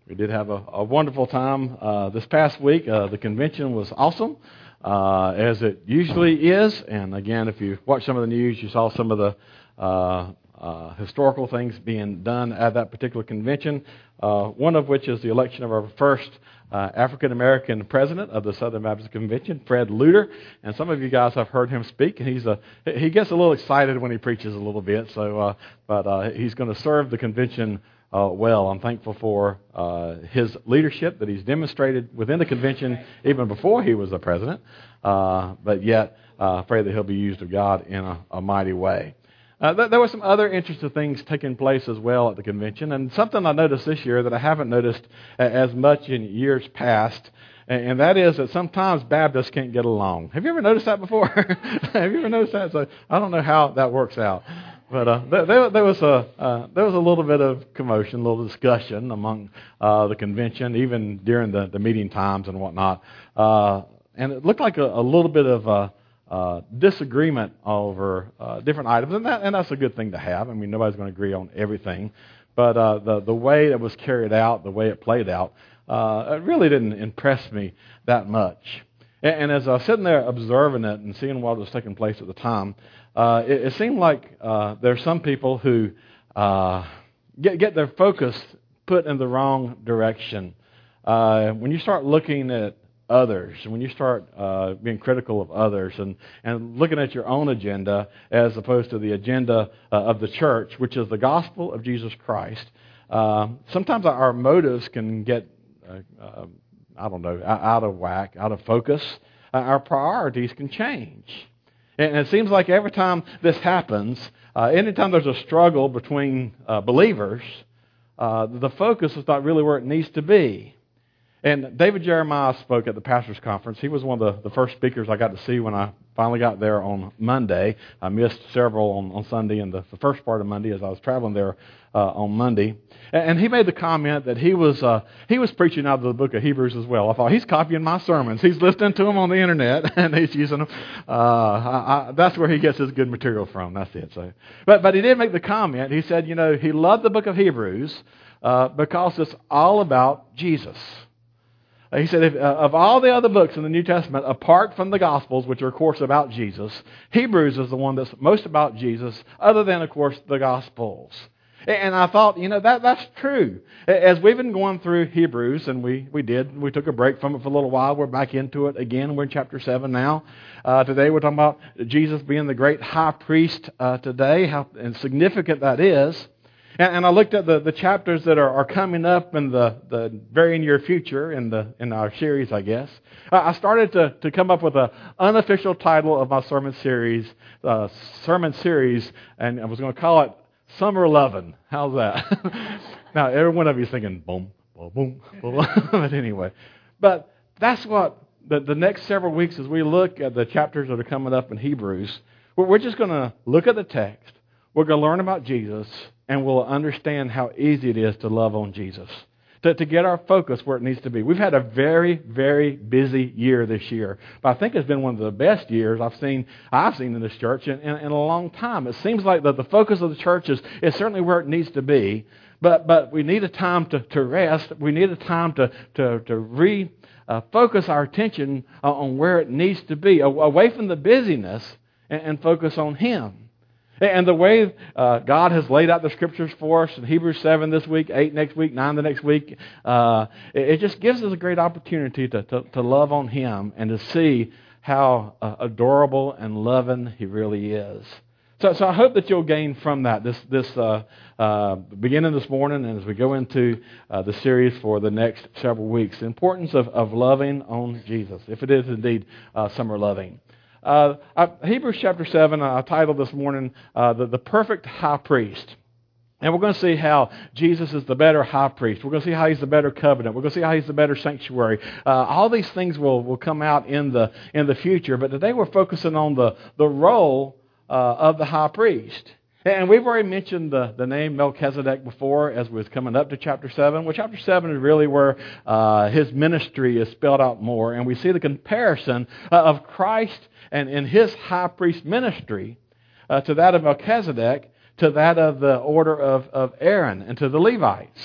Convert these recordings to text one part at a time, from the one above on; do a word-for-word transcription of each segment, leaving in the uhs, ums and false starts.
We did have a, a wonderful time uh, this past week. Uh, the convention was awesome, uh, as it usually is. And again, if you watch some of the news, you saw some of the uh, uh, historical things being done at that particular convention, uh, one of which is the election of our first uh, African-American president of the Southern Baptist Convention, Fred Luter. And some of you guys have heard him speak, and he's a, he gets a little excited when he preaches a little bit. So, uh, but uh, he's going to serve the convention Uh, well. I'm thankful for uh, his leadership that he's demonstrated within the convention even before he was the president, uh, but yet uh, pray that he'll be used of God in a, a mighty way. Uh, th- there were some other interesting things taking place as well at the convention, and something I noticed this year that I haven't noticed a- as much in years past, and, and that is that sometimes Baptists can't get along. Have you ever noticed that before? Have you ever noticed that? So I don't know how that works out. But uh, there, there was a uh, there was a little bit of commotion, a little discussion among uh, the convention, even during the, the meeting times and whatnot. Uh, and it looked like a, a little bit of uh, uh, disagreement over uh, different items, and that and that's a good thing to have. I mean, nobody's going to agree on everything, but uh, the the way it was carried out, the way it played out, uh, it really didn't impress me that much. And, and as I was sitting there observing it and seeing what was taking place at the time, Uh, it, it seemed like uh, there are some people who uh, get, get their focus put in the wrong direction. Uh, when you start looking at others, when you start uh, being critical of others and, and looking at your own agenda as opposed to the agenda uh, of the church, which is the gospel of Jesus Christ, uh, sometimes our motives can get, uh, uh, I don't know, out of whack, out of focus. Uh, our priorities can change. And it seems like every time this happens, uh, anytime there's a struggle between uh, believers, uh, the focus is not really where it needs to be. And David Jeremiah spoke at the Pastors Conference. He was one of the, the first speakers I got to see when I finally got there on Monday. I missed several on, on Sunday and the, the first part of Monday as I was traveling there uh, on Monday. And, and he made the comment that he was uh, he was preaching out of the book of Hebrews as well. I thought, he's copying my sermons. He's listening to them on the internet and he's using them. Uh, I, I, that's where he gets his good material from. That's it. So, But, but he did make the comment. He said, you know, he loved the book of Hebrews uh, because it's all about Jesus. He said, if, uh, of all the other books in the New Testament, apart from the Gospels, which are, of course, about Jesus, Hebrews is the one that's most about Jesus, other than, of course, the Gospels. And I thought, you know, that that's true. As we've been going through Hebrews, and we, we did, we took a break from it for a little while. We're back into it again. We're in chapter seven now. Uh, today we're talking about Jesus being the great high priest uh, today, how significant that is. And I looked at the, the chapters that are, are coming up in the, the very near future in the in our series, I guess. I started to, to come up with an unofficial title of my sermon series, uh, sermon series, and I was going to call it Summer Lovin'. How's that? Now, every one of you is thinking, boom, boom, boom, boom. But anyway, but that's what the, the next several weeks as we look at the chapters that are coming up in Hebrews, we're, we're just going to look at the text. We're going to learn about Jesus, and we'll understand how easy it is to love on Jesus, to, to get our focus where it needs to be. We've had a very, very busy year this year, but I think it's been one of the best years I've seen I've seen in this church in, in, in a long time. It seems like the, the focus of the church is, is certainly where it needs to be, but but we need a time to, to rest. We need a time to to, to re uh, focus our attention on where it needs to be, away from the busyness, and, and focus on Him. And the way uh, God has laid out the Scriptures for us in Hebrews seven this week, eight next week, nine the next week, uh, it, it just gives us a great opportunity to, to, to love on Him and to see how uh, adorable and loving He really is. So, so I hope that you'll gain from that this this uh, uh, beginning this morning and as we go into uh, the series for the next several weeks, the importance of, of loving on Jesus, if it is indeed uh, summer loving. Uh, Hebrews chapter seven, I titled this morning, uh, the, the Perfect High Priest. And we're going to see how Jesus is the better high priest. We're going to see how He's the better covenant. We're going to see how He's the better sanctuary. Uh, all these things will, will come out in the in the future. But today we're focusing on the, the role uh, of the high priest. And we've already mentioned the, the name Melchizedek before as we was coming up to chapter seven. Well, chapter seven is really where uh, his ministry is spelled out more. And we see the comparison uh, of Christ and in His high priest ministry uh, to that of Melchizedek, to that of the order of, of Aaron and to the Levites.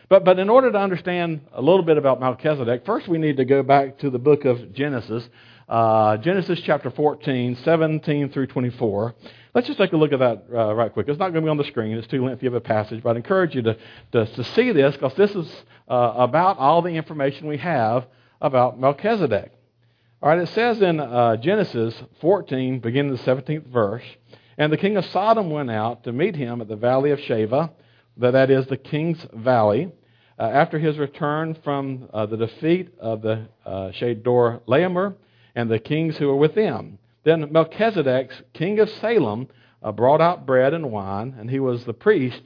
But, but in order to understand a little bit about Melchizedek, first we need to go back to the book of Genesis, uh, Genesis chapter fourteen, seventeen through twenty-four. Let's just take a look at that uh, right quick. It's not going to be on the screen. It's too lengthy of a passage, but I encourage you to, to, to see this, because this is uh, about all the information we have about Melchizedek. All right, it says in uh, Genesis fourteen, beginning the seventeenth verse, "And the king of Sodom went out to meet him at the valley of Shaveh," that is the king's valley, uh, after his return from uh, the defeat of the uh, Shador Laomer and the kings who were with them. Then Melchizedek, king of Salem, uh, brought out bread and wine, and he was the priest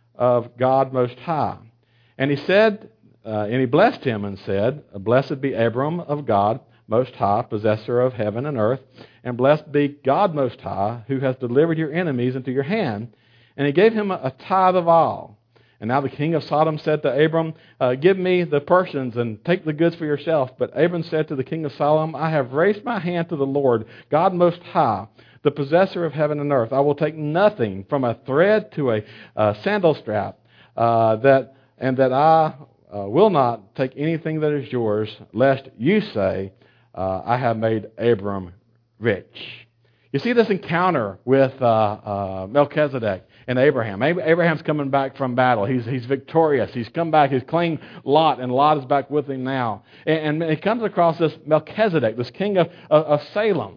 of God Most High. And he said, uh, and he blessed him and said, "Blessed be Abram of God Most High, possessor of heaven and earth, and blessed be God Most High, who has delivered your enemies into your hand." And he gave him a, a tithe of all. And now the king of Sodom said to Abram, uh, "Give me the Persians and take the goods for yourself." But Abram said to the king of Sodom, "I have raised my hand to the Lord, God Most High, the possessor of heaven and earth. I will take nothing from a thread to a uh, sandal strap, uh, that and that I uh, will not take anything that is yours, lest you say, uh, I have made Abram rich." You see this encounter with uh, uh, Melchizedek and Abraham. Abraham's coming back from battle. He's he's victorious. He's come back. He's claimed Lot, and Lot is back with him now. And, and he comes across this Melchizedek, this king of, of, of Salem.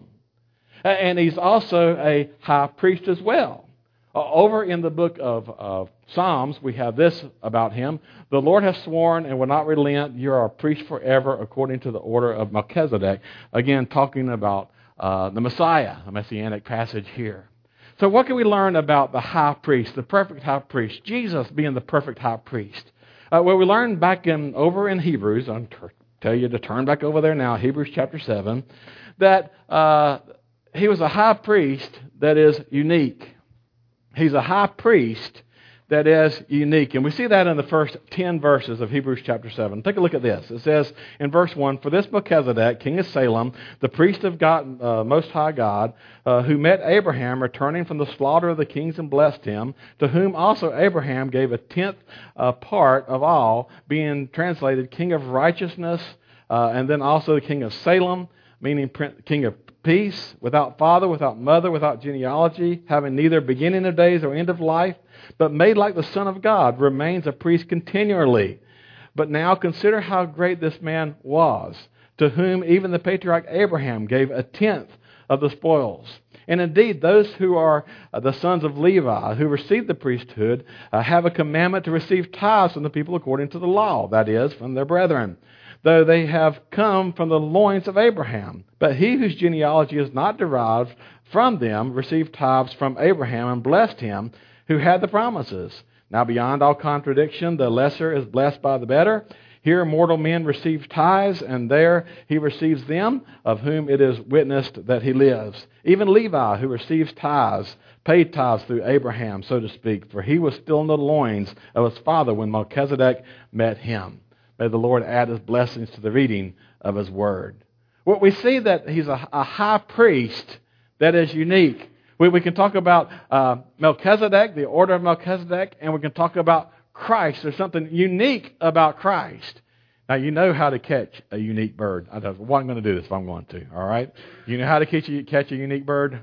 And he's also a high priest as well. Over in the book of, of Psalms, we have this about him: "The Lord has sworn and will not relent. You are a priest forever according to the order of Melchizedek." Again, talking about uh, the Messiah, a messianic passage here. So what can we learn about the high priest, the perfect high priest, Jesus being the perfect high priest? Uh, well, we learned back in over in Hebrews, I'll t- tell you to turn back over there now, Hebrews chapter seven, that uh, he was a high priest that is unique. He's a high priest that is unique. And we see that in the first ten verses of Hebrews chapter seven. Take a look at this. It says in verse one, "For this Melchizedek, king of Salem, the priest of God, uh, Most High God, uh, who met Abraham returning from the slaughter of the kings and blessed him, to whom also Abraham gave a tenth uh, part of all," being translated king of righteousness, uh, and then also the king of Salem, meaning king of peace, without father, without mother, without genealogy, having neither beginning of days or end of life, but made like the Son of God, remains a priest continually. But now consider how great this man was, to whom even the patriarch Abraham gave a tenth of the spoils. And indeed, those who are the sons of Levi, who receive the priesthood, uh, have a commandment to receive tithes from the people according to the law, that is, from their brethren, though they have come from the loins of Abraham. But he whose genealogy is not derived from them received tithes from Abraham and blessed him who had the promises. Now beyond all contradiction, the lesser is blessed by the better. Here mortal men receive tithes, and there he receives them, of whom it is witnessed that he lives. Even Levi, who receives tithes, paid tithes through Abraham, so to speak, for he was still in the loins of his father when Melchizedek met him. May the Lord add his blessings to the reading of his word. Well, we see that he's a, a high priest that is unique. We, we can talk about uh, Melchizedek, the order of Melchizedek, and we can talk about Christ. There's something unique about Christ. Now, you know how to catch a unique bird. I don't, well, I'm going to do this if I'm going to, all right? You know how to catch a, catch a unique bird?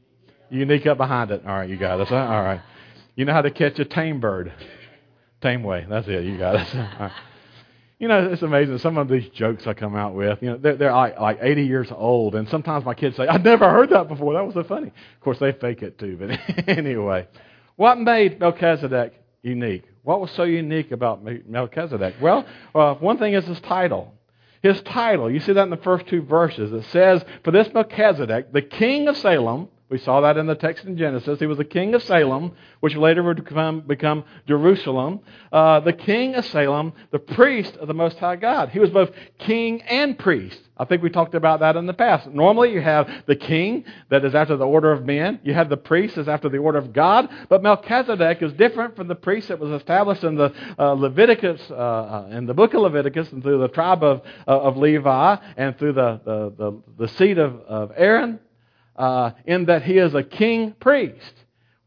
Unique up behind it. All right, you got it. All right. You know how to catch a tame bird? Tame way. That's it. You got it. All right. You know, it's amazing. Some of these jokes I come out with, you know, they're, they're like, like eighty years old. And sometimes my kids say, "I've never heard that before. That was so funny." Of course, they fake it too. But anyway, what made Melchizedek unique? What was so unique about Melchizedek? Well, uh, one thing is his title. His title, you see that in the first two verses. It says, "For this Melchizedek, the king of Salem," we saw that in the text in Genesis. He was the king of Salem, which later would become, become Jerusalem. Uh, the king of Salem, the priest of the Most High God. He was both king and priest. I think we talked about that in the past. Normally you have the king that is after the order of men. You have the priest that's after the order of God. But Melchizedek is different from the priest that was established in the uh, Leviticus, uh, in the book of Leviticus, and through the tribe of, uh, of Levi, and through the, the, the, the seed of, of Aaron. Uh, in that he is a king priest.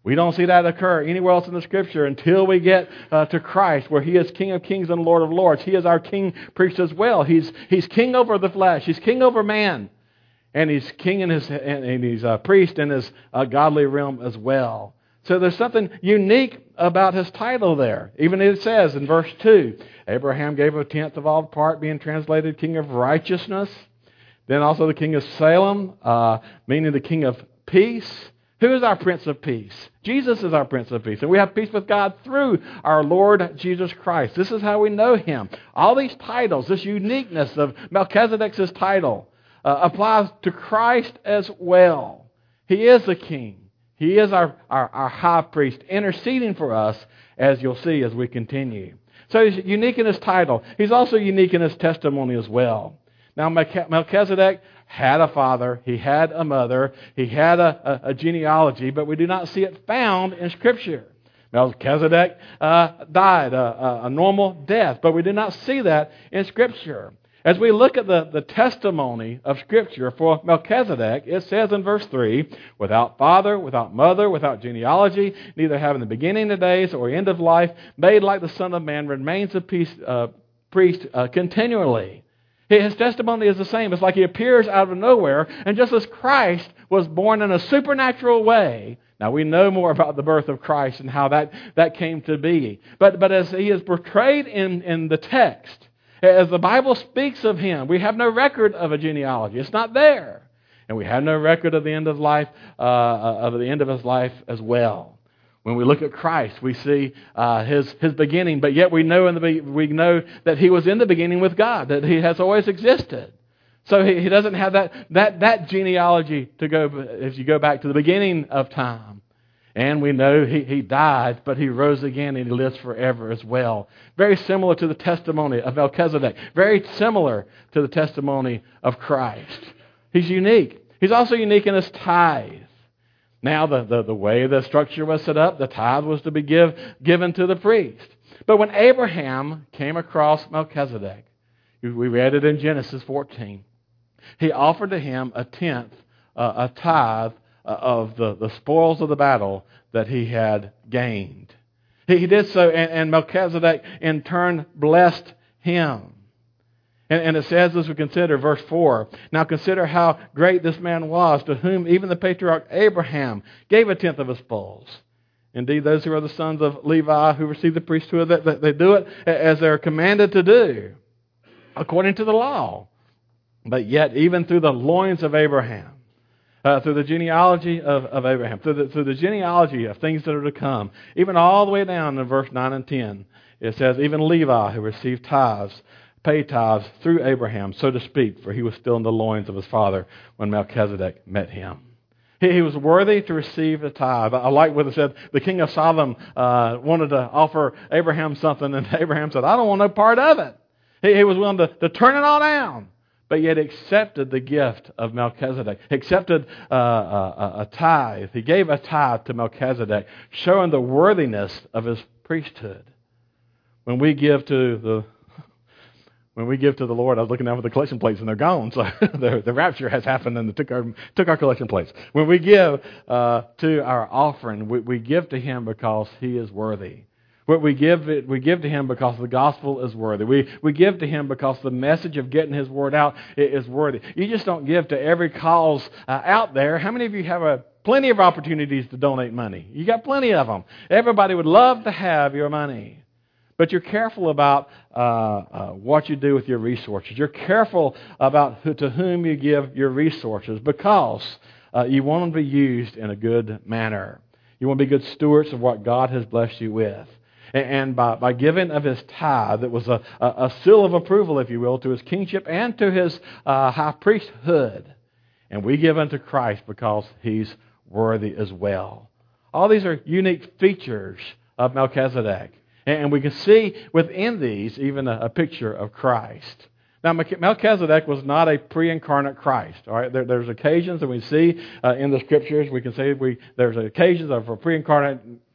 We don't see that occur anywhere else in the Scripture until we get uh, to Christ, where He is King of kings and Lord of lords. He is our King priest as well. He's He's King over the flesh. He's King over man. And He's King in his, and, and He's a priest in His uh, godly realm as well. So there's something unique about His title there. Even it says in verse two, Abraham gave a tenth of all the part, being translated King of righteousness. Then also the King of Salem, uh, meaning the King of peace. Who is our Prince of Peace? Jesus is our Prince of Peace. And we have peace with God through our Lord Jesus Christ. This is how we know Him. All these titles, this uniqueness of Melchizedek's title, uh, applies to Christ as well. He is the King. He is our, our, our high priest, interceding for us, as you'll see as we continue. So He's unique in His title. He's also unique in His testimony as well. Now, Melchizedek had a father, he had a mother, he had a, a, a genealogy, but we do not see it found in Scripture. Melchizedek uh, died a, a normal death, but we do not see that in Scripture. As we look at the, the testimony of Scripture for Melchizedek, it says in verse three, without father, without mother, without genealogy, neither having the beginning of days or end of life, made like the Son of Man, remains a peace, uh, priest uh, continually. His testimony is the same. It's like He appears out of nowhere, and just as Christ was born in a supernatural way, now we know more about the birth of Christ and how that, that came to be. But, but as He is portrayed in, in the text, as the Bible speaks of Him, we have no record of a genealogy. It's not there. And we have no record of the end of life, uh, of the end of His life as well. When we look at Christ, we see uh, his his beginning, but yet we know in the we know that He was in the beginning with God, that He has always existed. So he, he doesn't have that that that genealogy to go if you go back to the beginning of time. And we know he, he died, but He rose again and He lives forever as well. Very similar to the testimony of Melchizedek. Very similar to the testimony of Christ. He's unique. He's also unique in His tithe. Now, the, the, the way the structure was set up, the tithe was to be give, given to the priest. But when Abraham came across Melchizedek, we read it in Genesis fourteen, he offered to him a tenth, uh, a tithe uh, of the, the spoils of the battle that he had gained. He, he did so, and, and Melchizedek in turn blessed him. And, and it says, as we consider verse four, now consider how great this man was, to whom even the patriarch Abraham gave a tenth of his spoils. Indeed, those who are the sons of Levi who receive the priesthood, that they do it as they're commanded to do, according to the law. But yet, even through the loins of Abraham, uh, through the genealogy of, of Abraham, through the, through the genealogy of things that are to come, even all the way down in verse nine and ten, it says, even Levi who received tithes, pay tithes through Abraham, so to speak, for he was still in the loins of his father when Melchizedek met him. He, he was worthy to receive the tithe. I like what it said. The king of Sodom uh, wanted to offer Abraham something, and Abraham said, I don't want no part of it. He, he was willing to, to turn it all down, but yet accepted the gift of Melchizedek, accepted uh, a, a tithe. He gave a tithe to Melchizedek, showing the worthiness of his priesthood. When we give to the When we give to the Lord, I was looking down for the collection plates and they're gone. So the, the rapture has happened and they took our, took our collection plates. When we give uh, to our offering, we, we give to Him because He is worthy. What we give it, we give to Him because the gospel is worthy. We we give to Him because the message of getting His word out is worthy. You just don't give to every cause uh, out there. How many of you have a plenty of opportunities to donate money? You got plenty of them. Everybody would love to have your money. But you're careful about uh, uh, what you do with your resources. You're careful about who, to whom you give your resources because uh, you want them to be used in a good manner. You want to be good stewards of what God has blessed you with. And, and by, by giving of His tithe, it was a, a, a seal of approval, if you will, to His kingship and to His uh, high priesthood. And we give unto Christ because He's worthy as well. All these are unique features of Melchizedek. And we can see within these even a, a picture of Christ. Now, Melchizedek was not a pre-incarnate Christ. All right, there, there's occasions that we see uh, in the Scriptures. We can say we there's occasions of a pre-incarnate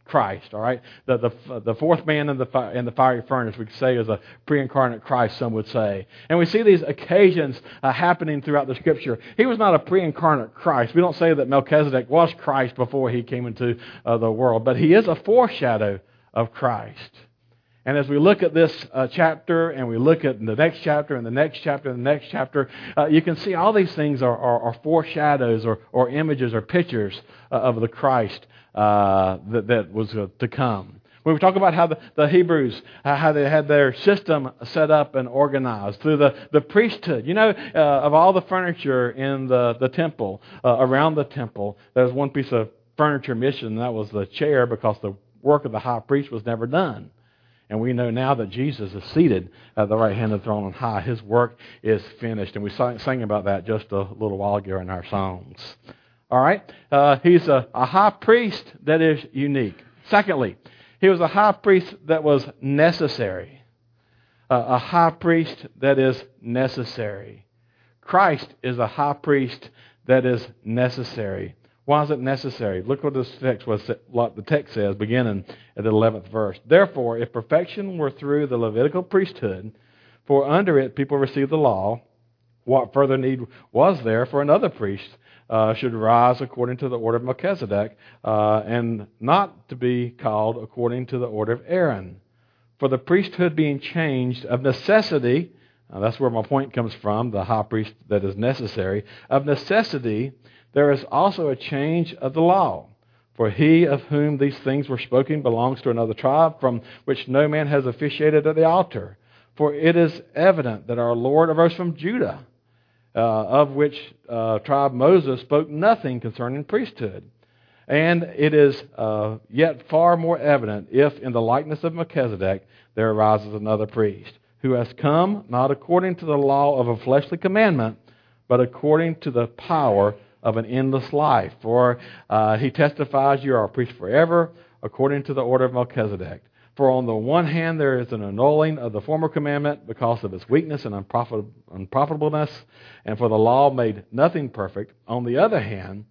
Christ, all right? The the, the fourth man in the, fi- in the fiery furnace, we could say, is a pre-incarnate Christ, some would say. And we see these occasions uh, happening throughout the Scripture. He was not a pre-incarnate Christ. We don't say that Melchizedek was Christ before he came into uh, the world, but he is a foreshadow of Christ. And as we look at this uh, chapter, and we look at the next chapter, and the next chapter, and the next chapter, uh, you can see all these things are, are, are foreshadows or, or images or pictures uh, of the Christ uh, that, that was uh, to come. When we talk about how the, the Hebrews, uh, how they had their system set up and organized through the, the priesthood. You know, uh, of all the furniture in the, the temple, uh, around the temple, there was one piece of furniture missing, and that was the chair, because the work of the high priest was never done. And we know now that Jesus is seated at the right hand of the throne on high. His work is finished. And we sang, sang about that just a little while ago in our songs. All right? Uh, he's a, a high priest that is unique. Secondly, he was a high priest that was necessary. Uh, a high priest that is necessary. Christ is a high priest that is necessary. Why is it necessary? Look what this text was, what the text says, beginning at the eleventh verse. Therefore, if perfection were through the Levitical priesthood, for under it people received the law, what further need was there for another priest uh, should rise according to the order of Melchizedek, uh, and not to be called according to the order of Aaron? For the priesthood being changed of necessity, uh, that's where my point comes from, the high priest that is necessary, of necessity, there is also a change of the law. For he of whom these things were spoken belongs to another tribe, from which no man has officiated at the altar. For it is evident that our Lord arose from Judah, uh, of which uh, tribe Moses spoke nothing concerning priesthood. And it is uh, yet far more evident if in the likeness of Melchizedek there arises another priest, who has come not according to the law of a fleshly commandment, but according to the power of an endless life. For uh, he testifies, you are a priest forever, according to the order of Melchizedek. For on the one hand there is an annulling of the former commandment because of its weakness and unprofit- unprofitableness, and for the law made nothing perfect. On the other hand,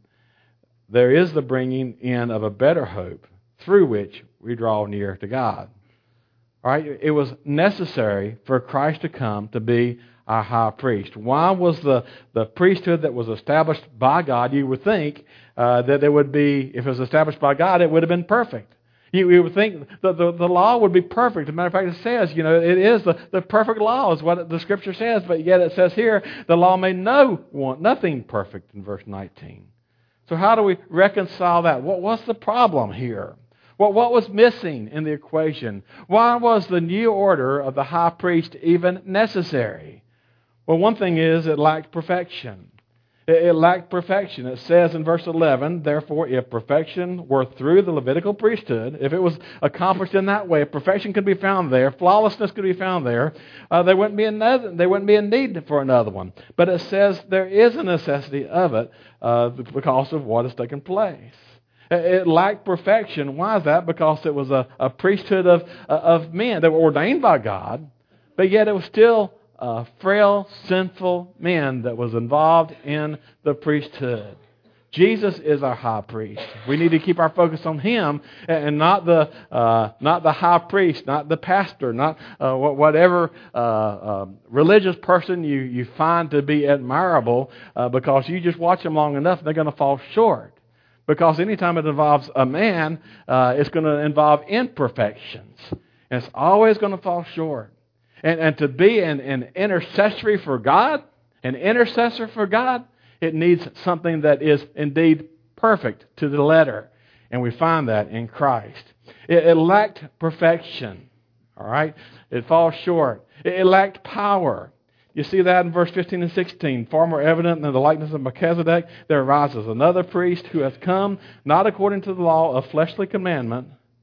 there is the bringing in of a better hope, through which we draw near to God. All right, it was necessary for Christ to come to be our high priest. Why was the, the priesthood that was established by God, you would think uh, that it would be, if it was established by God, it would have been perfect. You, you would think that the, the law would be perfect. As a matter of fact, it says, you know, it is the, the perfect law is what the Scripture says, but yet it says here, the law made no one, nothing perfect in verse nineteen. So how do we reconcile that? What, what's the problem here? What, what was missing in the equation? Why was the new order of the high priest even necessary? Well, one thing is it lacked perfection. It, it lacked perfection. It says in verse eleven, therefore, if perfection were through the Levitical priesthood, if it was accomplished in that way, if perfection could be found there, flawlessness could be found there, uh, there wouldn't be another. There wouldn't be a need for another one. But it says there is a necessity of it uh, because of what has taken place. It lacked perfection. Why is that? Because it was a, a priesthood of of men that were ordained by God, but yet it was still Uh, frail, sinful men that was involved in the priesthood. Jesus is our high priest. We need to keep our focus on Him and not the uh, not the high priest, not the pastor, not uh, whatever uh, uh, religious person you, you find to be admirable uh, because you just watch them long enough and they're going to fall short. Because anytime it involves a man, uh, it's going to involve imperfections. And it's always going to fall short. And, and to be an, an intercessory for God, an intercessor for God, it needs something that is indeed perfect to the letter. And we find that in Christ. It, it lacked perfection. All right? It falls short. It, it lacked power. You see that in verse fifteen and sixteen. Far more evident than the likeness of Melchizedek, there arises another priest who has come not according to the law of fleshly commandment,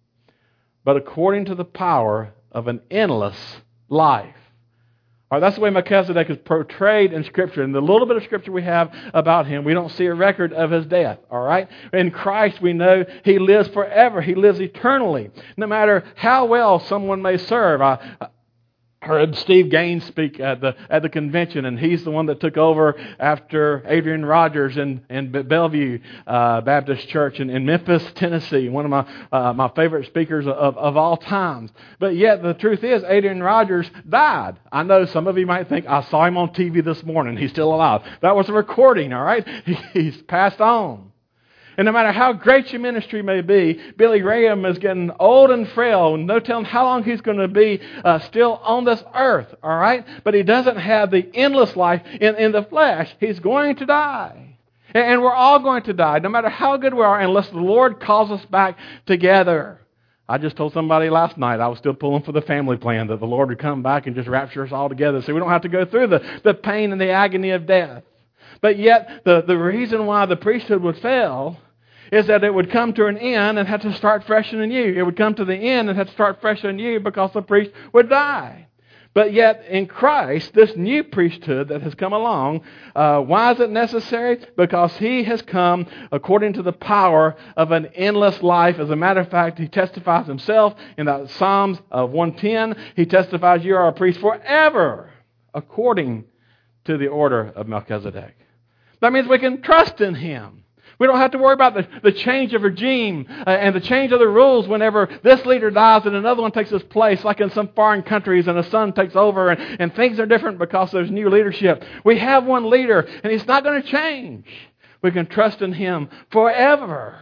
but according to the power of an endless life. All right, that's the way Melchizedek is portrayed in Scripture. In the little bit of Scripture we have about him, we don't see a record of his death. All right? In Christ, we know he lives forever. He lives eternally. No matter how well someone may serve. I, heard Steve Gaines speak at the at the convention, and he's the one that took over after Adrian Rogers in, in Bellevue uh, Baptist Church in, in Memphis, Tennessee, one of my uh, my favorite speakers of, of all times. But yet the truth is, Adrian Rogers died. I know some of you might think, I saw him on T V this morning. He's still alive. That was a recording, all right? He, he's passed on. And no matter how great your ministry may be, Billy Graham is getting old and frail, and no telling how long he's going to be uh, still on this earth, all right? But he doesn't have the endless life in, in the flesh. He's going to die. And, and we're all going to die, no matter how good we are, unless the Lord calls us back together. I just told somebody last night, I was still pulling for the family plan, that the Lord would come back and just rapture us all together so we don't have to go through the, the pain and the agony of death. But yet, the, the reason why the priesthood would fail is that it would come to an end and have to start fresh and anew. It would come to the end and have to start fresh and anew because the priest would die. But yet, in Christ, this new priesthood that has come along, uh, why is it necessary? Because He has come according to the power of an endless life. As a matter of fact, He testifies Himself in the Psalms of one ten. He testifies, you are a priest forever, according to the order of Melchizedek. That means we can trust in Him. We don't have to worry about the, the change of regime uh, and the change of the rules whenever this leader dies and another one takes his place, like in some foreign countries, and a son takes over and, and things are different because there's new leadership. We have one leader and he's not going to change. We can trust in Him forever.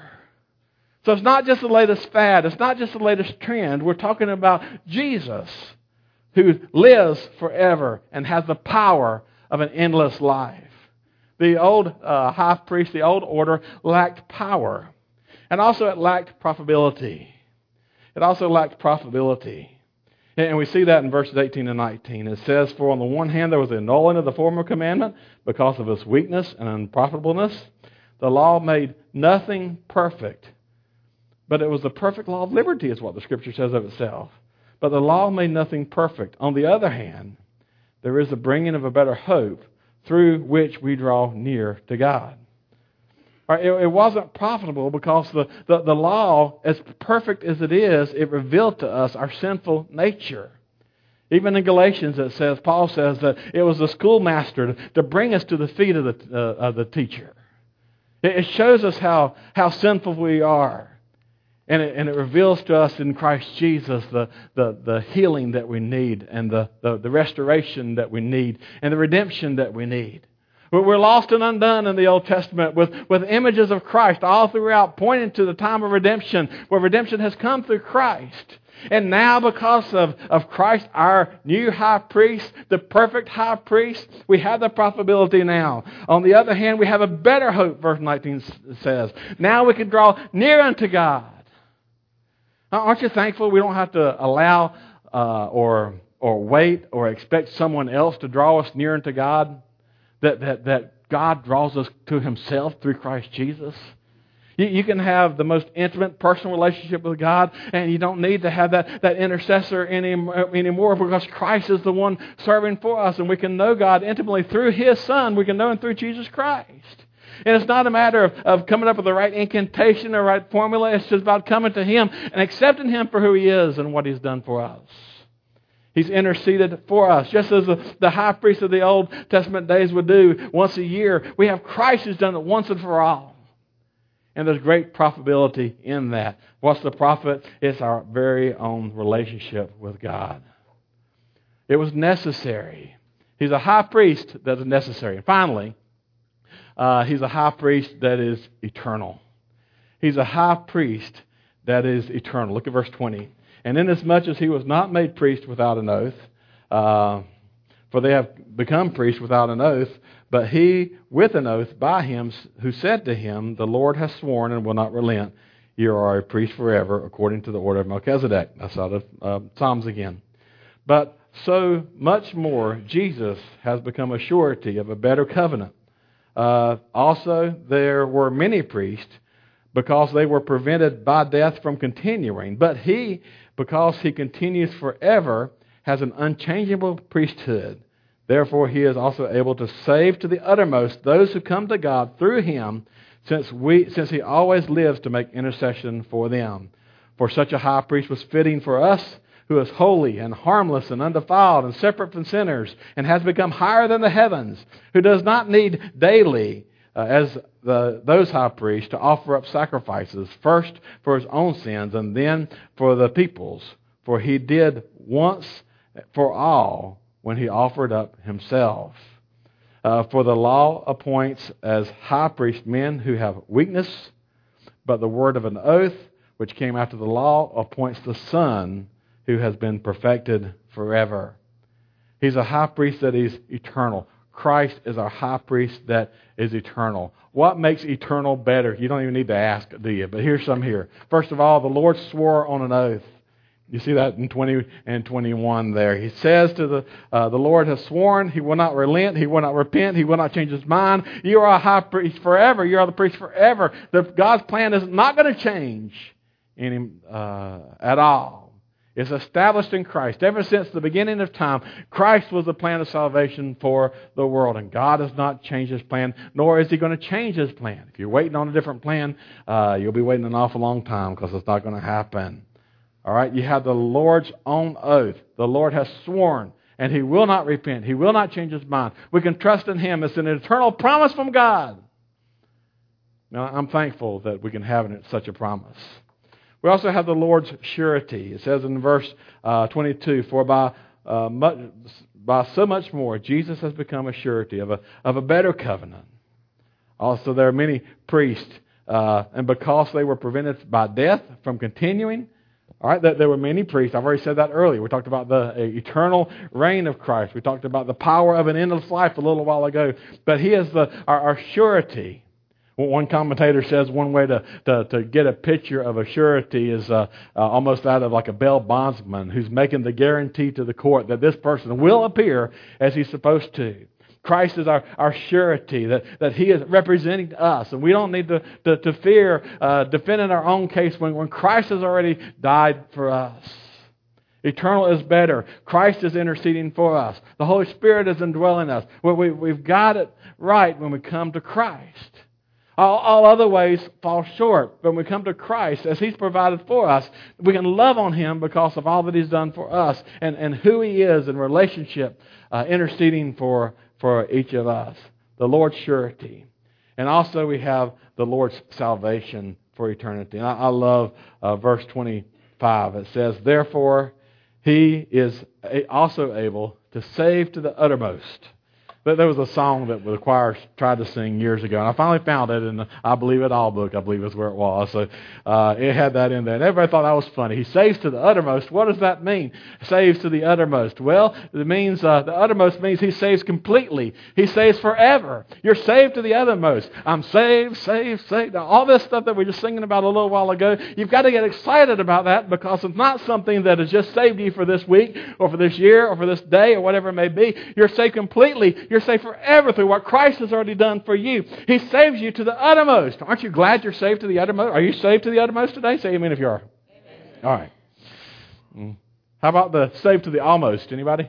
So it's not just the latest fad. It's not just the latest trend. We're talking about Jesus, who lives forever and has the power of an endless life. The old uh, high priest, the old order, lacked power. And also it lacked profitability. It also lacked profitability. And we see that in verses eighteen and nineteen. It says, for on the one hand there was the annulling of the former commandment because of its weakness and unprofitableness. The law made nothing perfect. But it was the perfect law of liberty is what the Scripture says of itself. But the law made nothing perfect. On the other hand, there is the bringing of a better hope, through which we draw near to God. All right, it, it wasn't profitable because the, the, the law, as perfect as it is, it revealed to us our sinful nature. Even in Galatians it says, Paul says that it was the schoolmaster to, to bring us to the feet of the, uh, of the teacher. It, it shows us how, how sinful we are. And it, and it reveals to us in Christ Jesus the, the, the healing that we need and the, the, the restoration that we need and the redemption that we need. We're lost and undone in the Old Testament with, with images of Christ all throughout, pointing to the time of redemption, where redemption has come through Christ. And now because of, of Christ, our new high priest, the perfect high priest, we have the profitability now. On the other hand, we have a better hope, verse nineteen says. Now we can draw near unto God. Aren't you thankful we don't have to allow uh, or or wait or expect someone else to draw us near unto God? That, that, that God draws us to Himself through Christ Jesus? You, you can have the most intimate personal relationship with God, and you don't need to have that, that intercessor any, anymore because Christ is the one serving for us, and we can know God intimately through His Son. We can know Him through Jesus Christ. And it's not a matter of, of coming up with the right incantation or right formula. It's just about coming to Him and accepting Him for who He is and what He's done for us. He's interceded for us, just as the, the high priest of the Old Testament days would do once a year. We have Christ who's done it once and for all. And there's great profitability in that. What's the profit? It's our very own relationship with God. It was necessary. He's a high priest that is necessary. And finally, Uh, he's a high priest that is eternal. He's a high priest that is eternal. Look at verse twenty. And inasmuch as he was not made priest without an oath, uh, for they have become priests without an oath, but he with an oath by him who said to him, the Lord has sworn and will not relent. You are a priest forever, according to the order of Melchizedek. That's out of uh, Psalms again. But so much more, Jesus has become a surety of a better covenant. Uh, also, there were many priests because they were prevented by death from continuing. But he, because he continues forever, has an unchangeable priesthood. Therefore, he is also able to save to the uttermost those who come to God through him, since we, since he always lives to make intercession for them. For such a high priest was fitting for us, who is holy and harmless and undefiled and separate from sinners and has become higher than the heavens, who does not need daily, uh, as the, those high priests, to offer up sacrifices, first for his own sins and then for the people's. For he did once for all when he offered up himself. Uh, for the law appoints as high priest men who have weakness, but the word of an oath, which came after the law, appoints the Son who has been perfected forever. He's a high priest that is eternal. Christ is our high priest that is eternal. What makes eternal better? You don't even need to ask, do you? But here's some here. First of all, the Lord swore on an oath. You see that in twenty and twenty-one there. He says to the uh, the Lord has sworn, He will not relent, He will not repent, He will not change His mind. You are a high priest forever. You are the priest forever. The, God's plan is not going to change any, uh, at all. It's established in Christ. Ever since the beginning of time, Christ was the plan of salvation for the world. And God has not changed His plan, nor is He going to change His plan. If you're waiting on a different plan, uh, you'll be waiting an awful long time because it's not going to happen. All right, you have the Lord's own oath. The Lord has sworn, and He will not repent. He will not change His mind. We can trust in Him. It's an eternal promise from God. Now, I'm thankful that we can have such a promise. We also have the Lord's surety. It says in verse uh, twenty-two, for by uh, much, by so much more, Jesus has become a surety of a of a better covenant. Also, there are many priests, uh, and because they were prevented by death from continuing. All right, there were many priests. I've already said that earlier. We talked about the eternal reign of Christ. We talked about the power of an endless life a little while ago. But He is the, our, our surety. One commentator says one way to, to, to get a picture of a surety is uh, uh, almost out of like a bail bondsman who's making the guarantee to the court that this person will appear as he's supposed to. Christ is our, our surety, that, that He is representing us. And we don't need to, to, to fear uh, defending our own case when, when Christ has already died for us. Eternal is better. Christ is interceding for us. The Holy Spirit is indwelling us. Well, we, we've got it right when we come to Christ. All, all other ways fall short. But when we come to Christ, as He's provided for us, we can love on Him because of all that He's done for us and, and who He is in relationship, uh, interceding for for each of us. The Lord's surety. And also we have the Lord's salvation for eternity. And I, I love uh, verse twenty-five. It says, therefore, He is also able to save to the uttermost. But there was a song that the choir tried to sing years ago, and I finally found it in the I Believe It All book, I believe is where it was. So uh, it had that in there, and everybody thought that was funny. He saves to the uttermost. What does that mean? Saves to the uttermost. Well, it means uh, the uttermost means He saves completely. He saves forever. You're saved to the uttermost. I'm saved, saved, saved. Now, all this stuff that we were just singing about a little while ago, you've got to get excited about that because it's not something that has just saved you for this week or for this year or for this day or whatever it may be. You're saved completely. You're saved forever through what Christ has already done for you. He saves you to the uttermost. Aren't you glad you're saved to the uttermost? Are you saved to the uttermost today? Say amen if you are. Amen. All right. Mm. How about the saved to the almost? Anybody?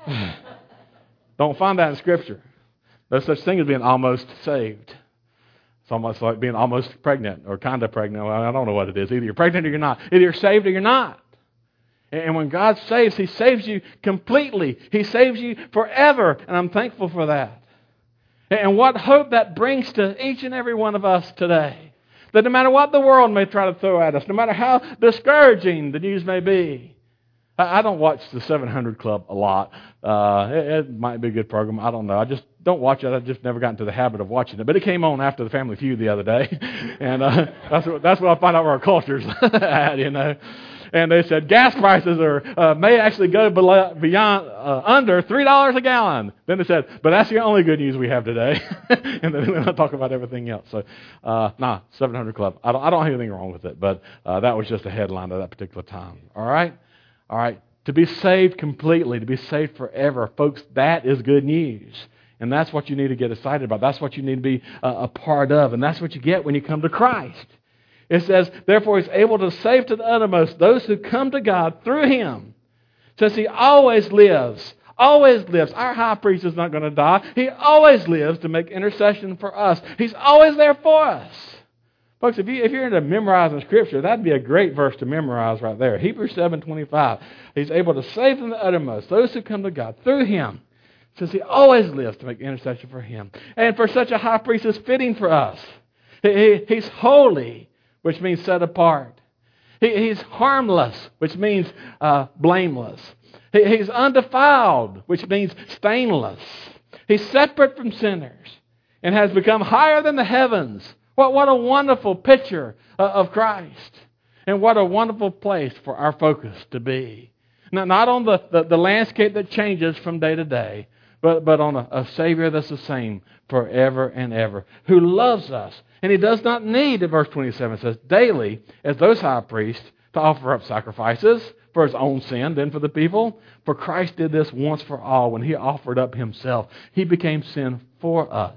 Don't find that in Scripture. No such thing as being almost saved. It's almost like being almost pregnant or kind of pregnant. Well, I don't know what it is. Either you're pregnant or you're not. Either you're saved or you're not. And when God saves, He saves you completely. He saves you forever. And I'm thankful for that. And what hope that brings to each and every one of us today. That no matter what the world may try to throw at us, no matter how discouraging the news may be. I don't watch the seven hundred Club a lot. Uh, it, it might be a good program. I don't know. I just don't watch it. I just never got into the habit of watching it. But it came on after the Family Feud the other day. And uh, that's, what, that's what I find out where our culture's at, you know. And they said gas prices are uh, may actually go below, beyond uh, under three dollars a gallon. Then they said, but that's the only good news we have today. And then we'll talk about everything else. So, uh, nah, seven hundred Club. I don't, I don't have anything wrong with it, but uh, that was just a headline of that particular time. All right, all right. To be saved completely, to be saved forever, folks, that is good news. And that's what you need to get excited about. That's what you need to be uh, a part of, and that's what you get when you come to Christ. It says, therefore, He's able to save to the uttermost those who come to God through Him. It says He always lives, always lives. Our high priest is not going to die. He always lives to make intercession for us. He's always there for us. Folks, if, you, if you're into memorizing Scripture, that'd be a great verse to memorize right there. Hebrews seven twenty-five. He's able to save from the uttermost those who come to God through Him, since He always lives to make intercession for Him. And for such a high priest is fitting for us. He, he, he's holy, which means set apart. He, he's harmless, which means uh, blameless. He, he's undefiled, which means stainless. He's separate from sinners and has become higher than the heavens. What, what a wonderful picture uh, of Christ. And what a wonderful place for our focus to be. Now, not on the, the, the landscape that changes from day to day, but, but on a, a Savior that's the same forever and ever, who loves us. And He does not need, verse twenty-seven says, daily, as those high priests, to offer up sacrifices for His own sin, then for the people. For Christ did this once for all when He offered up Himself. He became sin for us.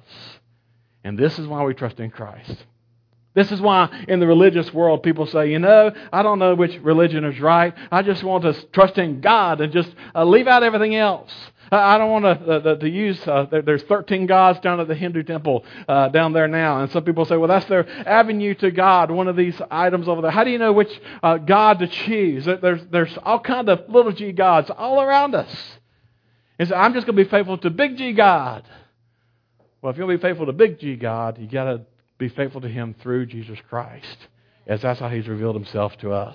And this is why we trust in Christ. This is why in the religious world people say, you know, I don't know which religion is right. I just want to trust in God and just uh, leave out everything else. I don't want to, uh, to use, uh, there, there's thirteen gods down at the Hindu temple uh, down there now. And some people say, well, that's their avenue to God, one of these items over there. How do you know which uh, God to choose? There's, there's all kinds of little g gods all around us. And so I'm just going to be faithful to big G God. Well, if you're going to be faithful to big G God, you got to be faithful to Him through Jesus Christ, as that's how He's revealed Himself to us.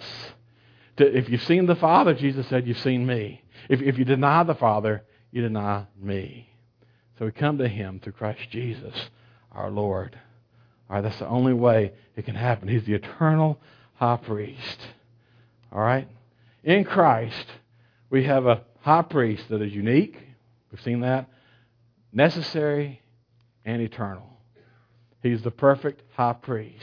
To, if you've seen the Father, Jesus said, you've seen me. If, if you deny the Father, you deny me. So we come to Him through Christ Jesus, our Lord. All right, that's the only way it can happen. He's the eternal high priest. All right? In Christ, we have a high priest that is unique. We've seen that. Necessary and eternal. He's the perfect high priest.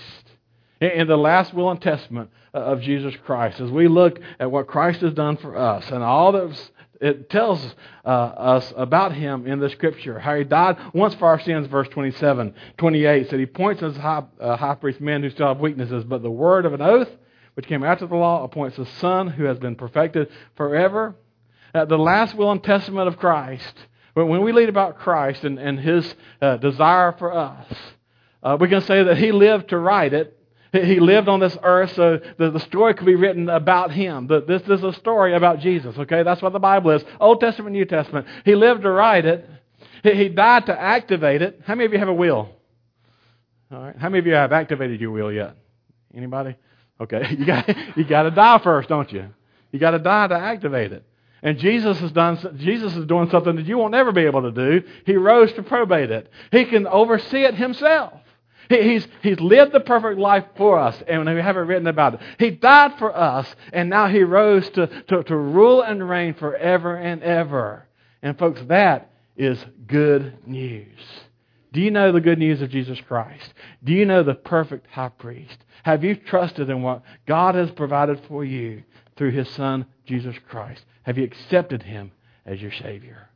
In the last will and testament of Jesus Christ, as we look at what Christ has done for us and all that it tells uh, us about Him in the Scripture, how He died once for our sins, verse twenty-seven, twenty-eight, said He points as high, uh, high priest men who still have weaknesses, but the word of an oath, which came after the law, appoints a Son who has been perfected forever. Uh, the last will and testament of Christ, when we read about Christ and, and His uh, desire for us, uh, we can say that He lived to write it. He lived on this earth so the, the story could be written about Him. The, this, this is a story about Jesus, okay? That's what the Bible is. Old Testament, New Testament. He lived to write it. He, he died to activate it. How many of you have a will? All right. How many of you have activated your will yet? Anybody? Okay. You got you got to die first, don't you? You got to die to activate it. And Jesus has done. Jesus is doing something that you won't ever be able to do. He rose to probate it. He can oversee it Himself. He's, he's lived the perfect life for us, and we haven't written about it. He died for us, and now He rose to, to, to rule and reign forever and ever. And folks, that is good news. Do you know the good news of Jesus Christ? Do you know the perfect high priest? Have you trusted in what God has provided for you through His Son, Jesus Christ? Have you accepted Him as your Savior?